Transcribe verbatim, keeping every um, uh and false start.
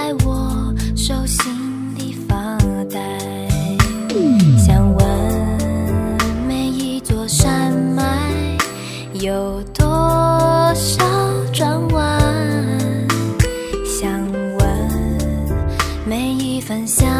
在我手心里发呆。想问每一座山脉有多少转弯？想问每一份想